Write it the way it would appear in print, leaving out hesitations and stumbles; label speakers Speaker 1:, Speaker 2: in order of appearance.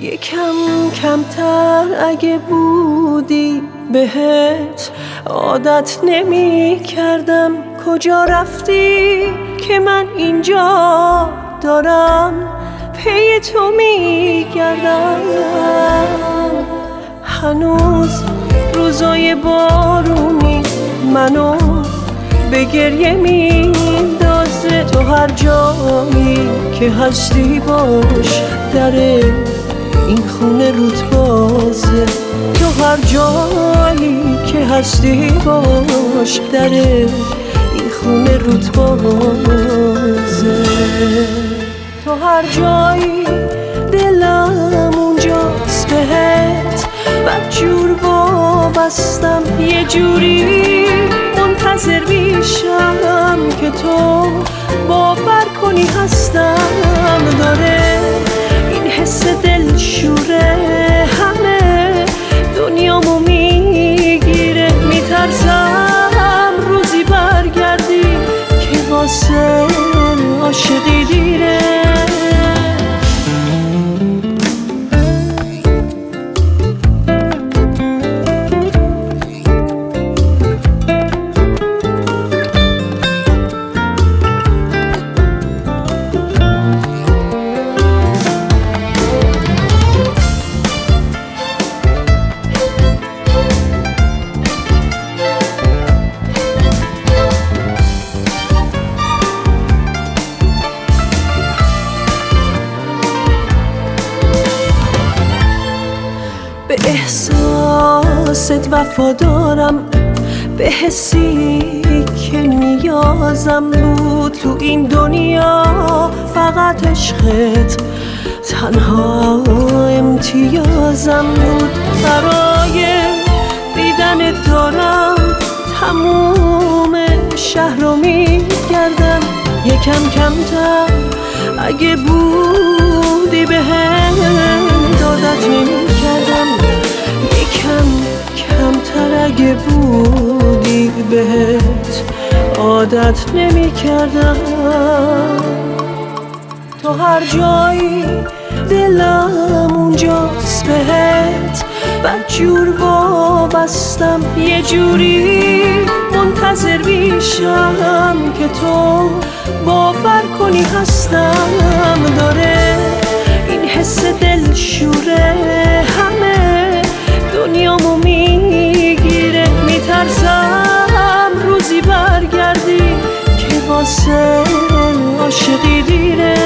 Speaker 1: یکم کمتر اگه بودی بهت عادت نمی کردم. کجا رفتی که من اینجا دارم پی تو می گردم. هنوز روزای بارونی منو به گریه میندازه. تو هر جایی که هستی باش در این خونه روت بازه. تو هر جایی که هستی باش در این خونه روت بازه. تو هر جایی دلم اونجاست بهت بدجور وابستم. یه جوری منتظر میشم که تو باور کنی هستم. داره این حس دلشوره همه دنیامو میگیره. میترسم روزی برگردی که واسه عاشقی دیره. به احساست وفادارم، به حسی که نیازم بود. تو این دنیا فقط عشقت تنها امتیازم بود. برای دیدنت دارم تموم شهر رو میگردم. یکم کمتر اگه بودی بهم عادت نمی‌کردم. یکم کمتر اگه بودی بهت عادت نمی‌کردم. تو هر جایی دلم اونجاست بهت بدجور وابستم. یه جوری منتظر میشم که تو باور کنی هستم. داره این حس دلشوره همه دنیامو میگیره. میترسم روزی برگردی که واسه عاشقی دیره.